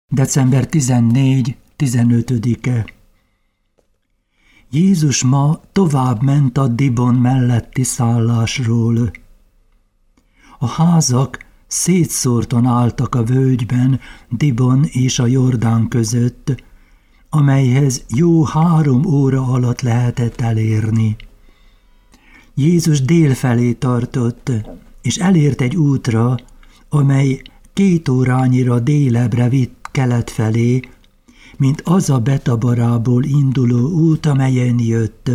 December 14-15-e. Jézus ma tovább ment a Dibon melletti szállásról. A házak szétszórtan álltak a völgyben, Dibon és a Jordán között, amelyhez jó 3 óra alatt lehetett elérni. Jézus dél felé tartott, és elért egy útra, amely 2 órányira délebbre vitt kelet felé, mint az a Betabarából induló út, amelyen jött.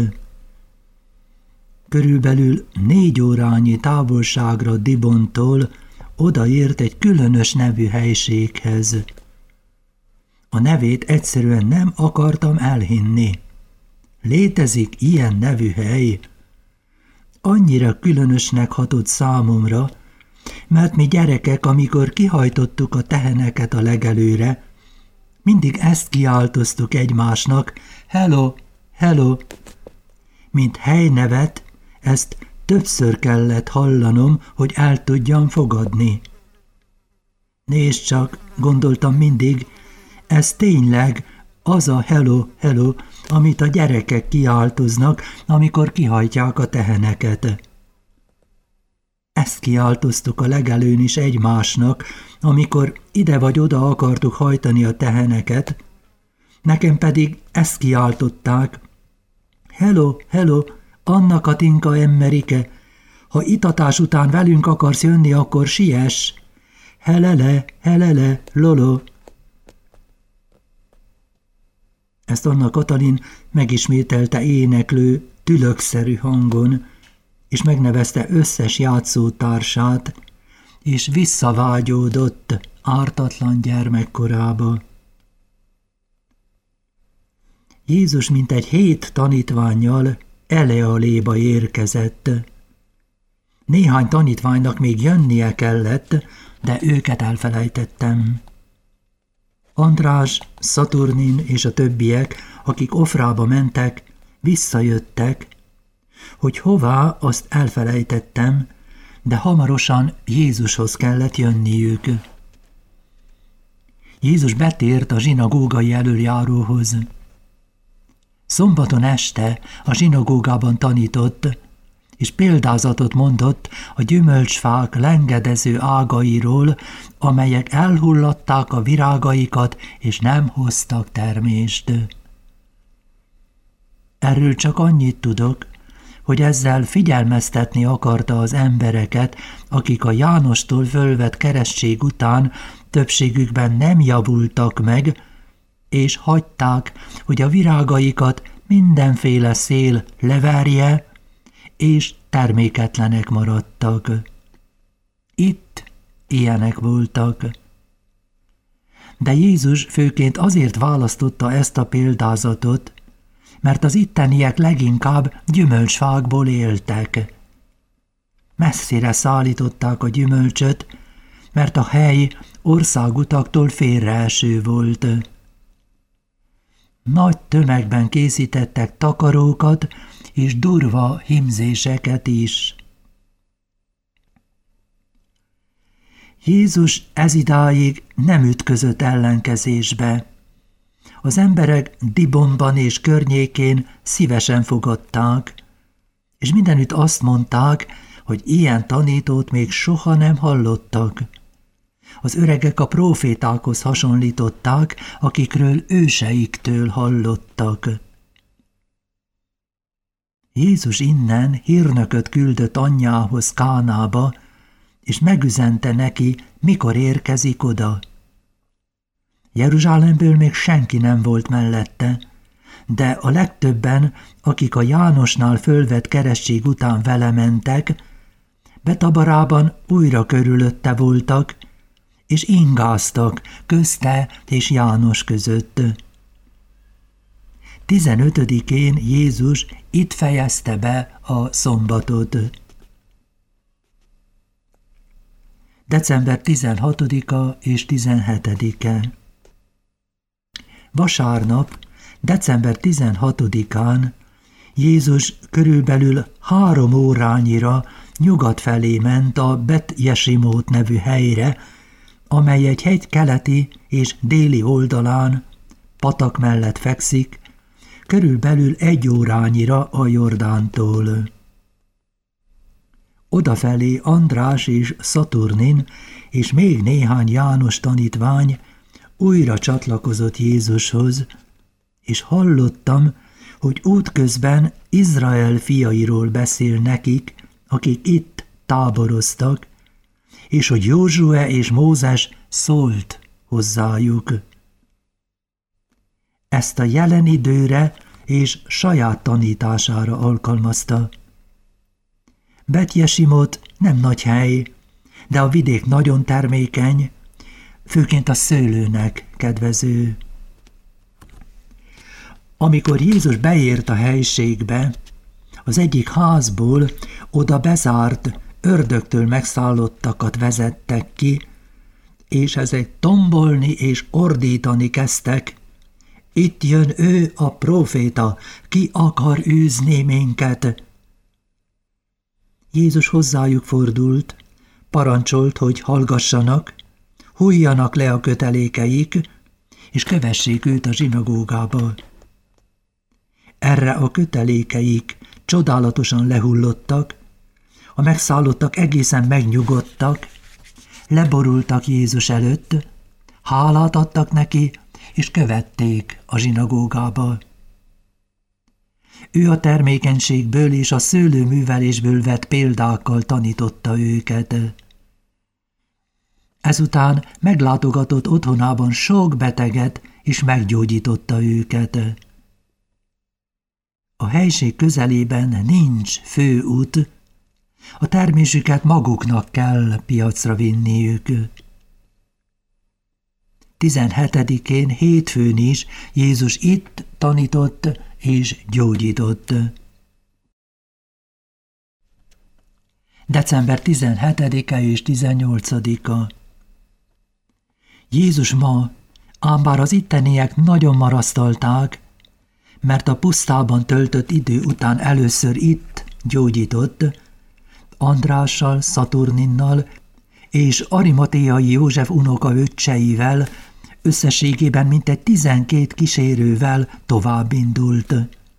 Körülbelül 4 órányi távolságra Dibontól odaért egy különös nevű helységhez. A nevét egyszerűen nem akartam elhinni. Létezik ilyen nevű hely? Annyira különösnek hatott számomra, mert mi gyerekek, amikor kihajtottuk a teheneket a legelőre, mindig ezt kiáltoztuk egymásnak, hello, hello. Mint helynevet, ezt többször kellett hallanom, hogy el tudjam fogadni. Nézd csak, gondoltam mindig, ez tényleg az a hello, hello, amit a gyerekek kiáltoznak, amikor kihajtják a teheneket. Ezt kiáltoztuk a legelőn is egymásnak, amikor ide vagy oda akartuk hajtani a teheneket, nekem pedig ezt kiáltották. Hello, hello, Anna Katinka Emmerike, ha itatás után velünk akarsz jönni, akkor siess. Helele, helele, lolo. Ezt Anna Katalin megismételte éneklő, tülökszerű hangon, és megnevezte összes játszótársát, és visszavágyódott ártatlan gyermekkorába. Jézus mintegy 7 tanítvánnyal Elealéba érkezett. Néhány tanítványnak még jönnie kellett, de őket elfelejtettem. András, Szaturnin és a többiek, akik Ofrába mentek, visszajöttek. Hogy hová, azt elfelejtettem, de hamarosan Jézushoz kellett jönniük. Jézus betért a zsinagógai elöljáróhoz. Szombaton este a zsinagógában tanított, és példázatot mondott a gyümölcsfák lengedező ágairól, amelyek elhullatták a virágaikat, és nem hoztak termést. Erről csak annyit tudok, hogy ezzel figyelmeztetni akarta az embereket, akik a Jánostól fölvett keresztség után többségükben nem javultak meg, és hagyták, hogy a virágaikat mindenféle szél leverje, és terméketlenek maradtak. Itt ilyenek voltak. De Jézus főként azért választotta ezt a példázatot, mert az itteniek leginkább gyümölcsfákból éltek. Messzire szállították a gyümölcsöt, mert a hely országutaktól félreeső volt. Nagy tömegben készítettek takarókat és durva hímzéseket is. Jézus ezidáig nem ütközött ellenkezésbe. Az emberek Dibonban és környékén szívesen fogadták, és mindenütt azt mondták, hogy ilyen tanítót még soha nem hallottak. Az öregek a prófétákhoz hasonlították, akikről őseiktől hallottak. Jézus innen hírnököt küldött anyjához Kánába, és megüzente neki, mikor érkezik oda. Jeruzsálemből még senki nem volt mellette, de a legtöbben, akik a Jánosnál fölvett keresztség után vele mentek, Betabarában újra körülötte voltak, és ingáztak közte és János között. 15-én Jézus itt fejezte be a szombatot. December 16-a és 17-e. Vasárnap, december 16-án Jézus körülbelül 3 órányira nyugat felé ment a Bet Jesimót nevű helyre, amely egy hegy keleti és déli oldalán, patak mellett fekszik, körülbelül 1 órányira a Jordántól. Odafelé András és Szaturnin és még néhány János tanítvány újra csatlakozott Jézushoz, és hallottam, hogy útközben Izrael fiairól beszél nekik, akik itt táboroztak, és hogy Józsue és Mózes szólt hozzájuk. Ezt a jelen időre és saját tanítására alkalmazta. Bet-Jesimot nem nagy hely, de a vidék nagyon termékeny, főként a szőlőnek kedvező. Amikor Jézus beért a helységbe, az egyik házból oda bezárt, ördögtől megszállottakat vezettek ki, és ezek tombolni és ordítani kezdtek. Itt jön ő, a próféta, ki akar űzni minket. Jézus hozzájuk fordult, parancsolt, hogy hallgassanak, hulljanak le a kötelékeik, és kövessék őt a zsinagógába. Erre a kötelékeik csodálatosan lehullottak, a megszállottak egészen megnyugodtak, leborultak Jézus előtt, hálát adtak neki, és követték a zsinagógába. Ő a termékenységből és a szőlőművelésből vett példákkal tanította őket. Ezután meglátogatott otthonában sok beteget, és meggyógyította őket. A helység közelében nincs főút, a termésüket maguknak kell piacra vinniük. 17-én hétfőn is Jézus itt tanított és gyógyított. December 17-e és 18-a. Jézus ma, ám bár az itteniek nagyon marasztalták, mert a pusztában töltött idő után először itt gyógyított, Andrással, Szaturninnal és Arimatéai József unoka öccseivel, összességében mintegy 12 kísérővel tovább indult.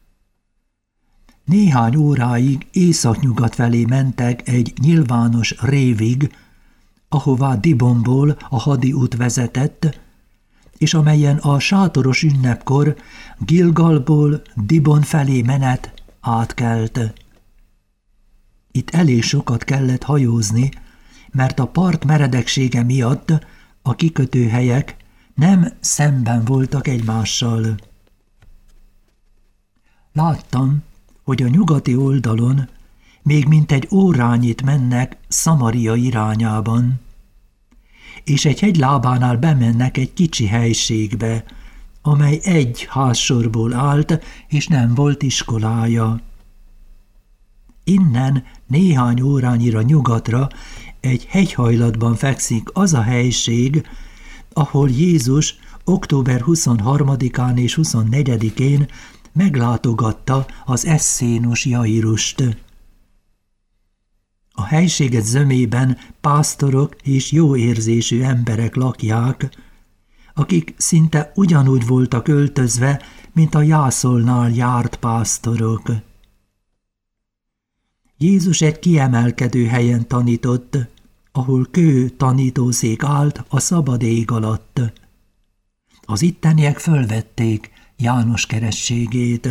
Néhány óráig északnyugat felé mentek egy nyilvános révig, ahová Dibonból a hadi út vezetett, és amelyen a sátoros ünnepkor Gilgalból Dibon felé menet átkelt. Itt elég sokat kellett hajózni, mert a part meredeksége miatt a kikötőhelyek nem szemben voltak egymással. Láttam, hogy a nyugati oldalon még mintegy órányit mennek Szamaria irányában, és egy hegylábánál bemennek egy kicsi helységbe, amely egy házsorból állt, és nem volt iskolája. Innen néhány órányira nyugatra egy hegyhajlatban fekszik az a helység, ahol Jézus október 23-án és 24-én meglátogatta az Eszszénus Jairust. A helységet zömében pásztorok és jó érzésű emberek lakják, akik szinte ugyanúgy voltak öltözve, mint a jászolnál járt pásztorok. Jézus egy kiemelkedő helyen tanított, ahol kő tanítószék állt a szabad ég alatt. Az itteniek fölvették János kerességét.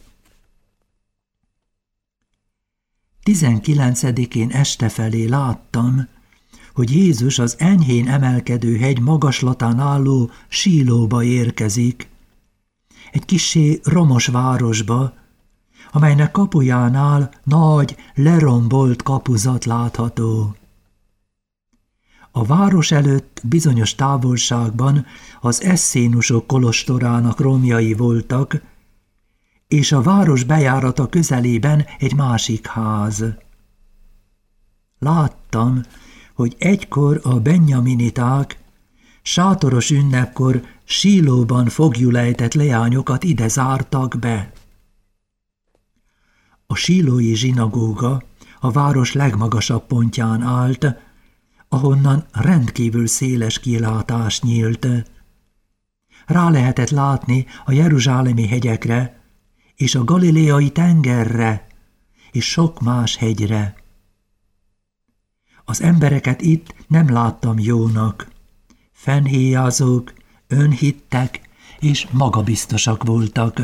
19-én este felé láttam, hogy Jézus az enyhén emelkedő hegy magaslatán álló Sílóba érkezik, egy kissé romos városba, amelynek kapujánál nagy, lerombolt kapuzat látható. A város előtt bizonyos távolságban az Eszszénusok kolostorának romjai voltak, és a város bejárata közelében egy másik ház. Láttam, hogy egykor a benjaminiták sátoros ünnepkor Sílóban foglyulejtett leányokat ide zártak be. A sílói zsinagóga a város legmagasabb pontján állt, ahonnan rendkívül széles kilátás nyílt. Rá lehetett látni a jeruzsálemi hegyekre, és a galileai tengerre, és sok más hegyre. Az embereket itt nem láttam jónak. Fennhéjázók, önhittek és magabiztosak voltak.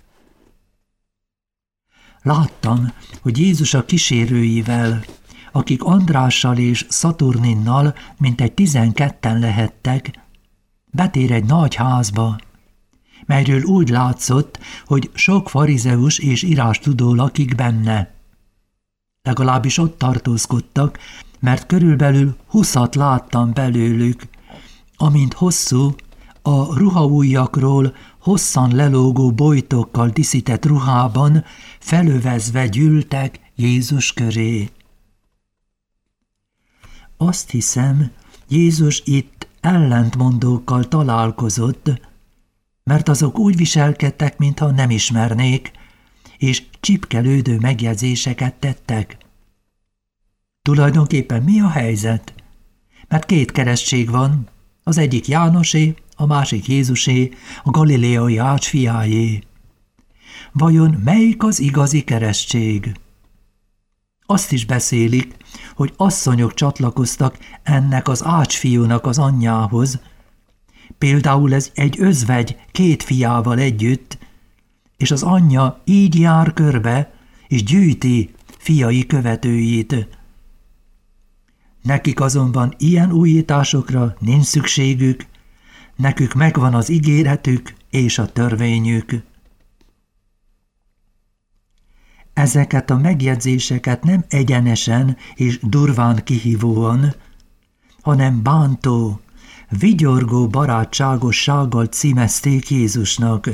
Láttam, hogy Jézus a kísérőivel, akik Andrással és Szaturninnal mintegy 12-en lehettek, betér egy nagy házba, melyről úgy látszott, hogy sok farizeus és írástudó lakik benne. Legalábbis ott tartózkodtak, mert körülbelül 20 láttam belőlük, amint hosszú, a ruhaujjakról hosszan lelógó bojtokkal díszített ruhában felövezve gyűltek Jézus köré. Azt hiszem, Jézus itt ellentmondókkal találkozott, mert azok úgy viselkedtek, mintha nem ismernék, és csipkelődő megjegyzéseket tettek. Tulajdonképpen mi a helyzet? Mert 2 keresztség van, az egyik Jánosé, a másik Jézusé, a galileai Ács fiájé. Vajon melyik az igazi keresztség? Azt is beszélik, hogy asszonyok csatlakoztak ennek az Ács fiúnak az anyjához, például ez egy özvegy 2 fiával együtt, és az anyja így jár körbe, és gyűjti fiai követőit. Nekik azonban ilyen újításokra nincs szükségük, nekük megvan az ígéretük és a törvényük. Ezeket a megjegyzéseket nem egyenesen és durván kihívóan, hanem bántó, vigyorgó barátságossággal címezték Jézusnak.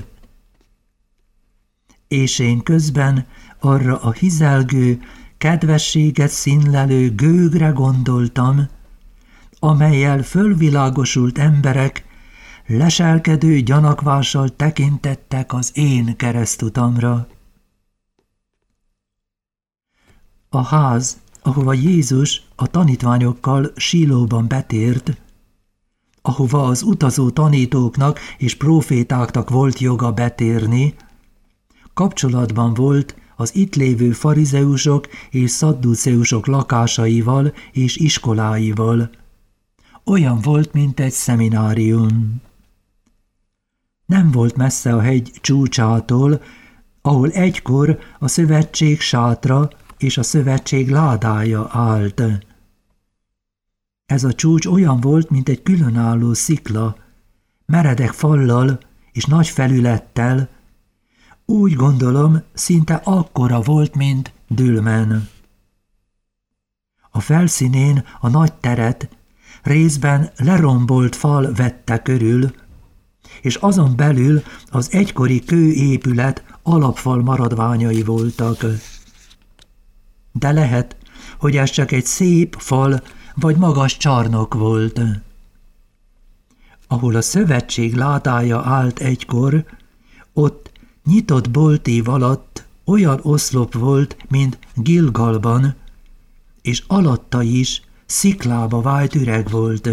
És én közben arra a hizelgő, kedvességet színlelő gőgre gondoltam, amellyel fölvilágosult emberek leselkedő gyanakvással tekintettek az én keresztutamra. A ház, ahova Jézus a tanítványokkal Sílóban betért, ahova az utazó tanítóknak és prófétáknak volt joga betérni, kapcsolatban volt az itt lévő farizeusok és szadduceusok lakásaival és iskoláival. Olyan volt, mint egy szeminárium. Nem volt messze a hegy csúcsától, ahol egykor a szövetség sátra és a szövetség ládája állt. Ez a csúcs olyan volt, mint egy különálló szikla, meredek fallal és nagy felülettel, úgy gondolom, szinte akkora volt, mint Dülmen. A felszínén a nagy teret részben lerombolt fal vette körül, és azon belül az egykori kőépület alapfal maradványai voltak. De lehet, hogy ez csak egy szép fal vagy magas csarnok volt. Ahol a szövetség ládája állt egykor, ott nyitott boltív alatt olyan oszlop volt, mint Gilgalban, és alatta is sziklába vájt üreg volt.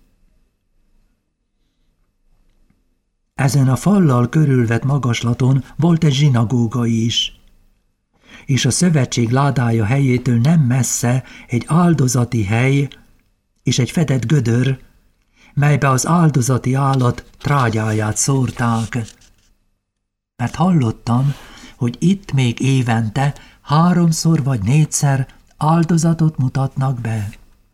Ezen a fallal körülvett magaslaton volt egy zsinagóga is, és a szövetség ládája helyétől nem messze egy áldozati hely és egy fedett gödör, melybe az áldozati állat trágyáját szórták. Mert hallottam, hogy itt még évente 3-szor vagy 4-szer áldozatot mutatnak be.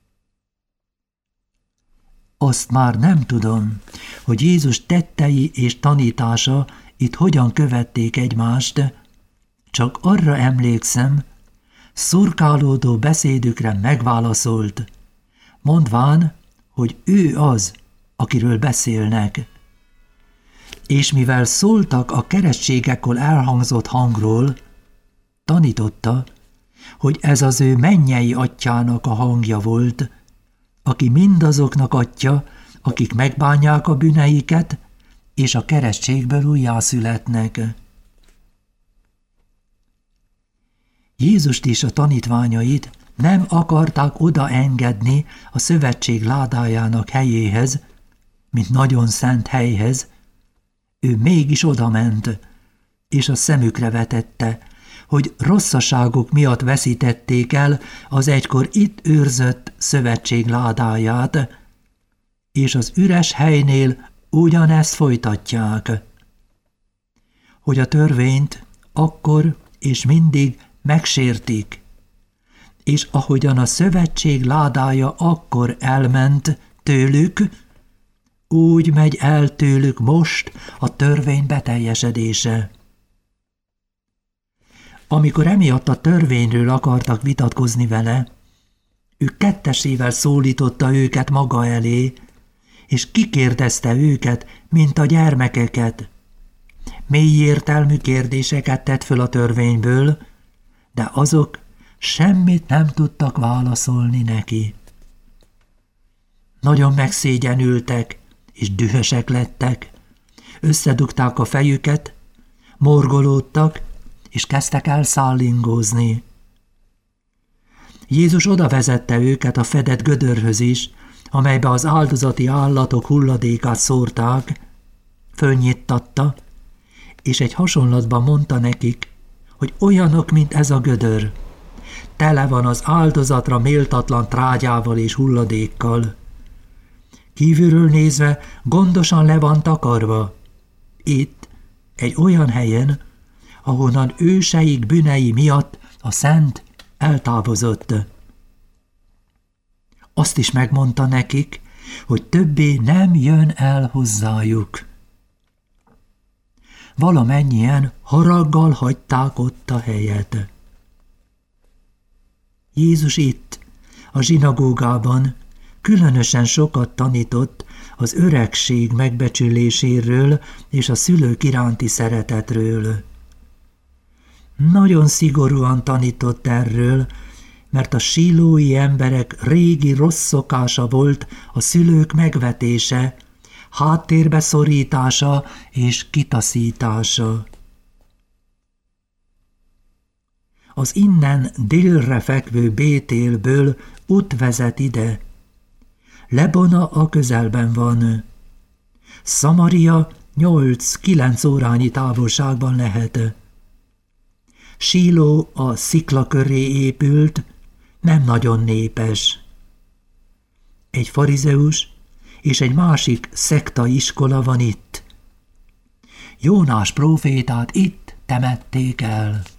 Azt már nem tudom, hogy Jézus tettei és tanítása itt hogyan követték egymást, csak arra emlékszem, szurkálódó beszédükre megválaszolt, mondván, hogy ő az, akiről beszélnek. És mivel szóltak a keresztségekkor elhangzott hangról, tanította, hogy ez az ő mennyei atyának a hangja volt, aki mindazoknak atya, akik megbánják a bűneiket, és a keresztségből újjászületnek. Jézust és a tanítványait Nem akarták odaengedni a szövetség ládájának helyéhez, mint nagyon szent helyhez, ő mégis odament, és a szemükre vetette, hogy rosszaságok miatt veszítették el az egykor itt őrzött szövetség ládáját, és az üres helynél ugyanezt folytatják, hogy a törvényt akkor és mindig megsértik, és ahogyan a szövetség ládája akkor elment tőlük, úgy megy el tőlük most a törvény beteljesedése. Amikor emiatt a törvényről akartak vitatkozni vele, ő kettesével szólította őket maga elé, és kikérdezte őket, mint a gyermekeket. Mély értelmű kérdéseket tett föl a törvényből, de azok semmit nem tudtak válaszolni neki. Nagyon megszégyenültek, és dühösek lettek, összedugták a fejüket, morgolódtak, és kezdtek el szállingózni. Jézus odavezette őket a fedett gödörhöz is, amelybe az áldozati állatok hulladékát szórták, fölnyittatta, és egy hasonlatban mondta nekik, hogy olyanok, mint ez a gödör. Tele van az áldozatra méltatlan trágyával és hulladékkal. Kívülről nézve gondosan le van takarva. Itt, egy olyan helyen, ahonnan őseik bűnei miatt a szent eltávozott. Azt is megmondta nekik, hogy többé nem jön el hozzájuk. Valamennyien haraggal hagyták ott a helyet. Jézus itt, a zsinagógában különösen sokat tanított az öregség megbecsüléséről és a szülők iránti szeretetről. Nagyon szigorúan tanított erről, mert a sílói emberek régi rossz szokása volt a szülők megvetése, háttérbe szorítása és kitaszítása. Az innen délre fekvő Bétélből út vezet ide. Lebona a közelben van. Szamaria 8-9 órányi távolságban lehet. Síló a szikla köré épült, nem nagyon népes. Egy farizeus és egy másik szektaiskola van itt. Jónás prófétát itt temették el.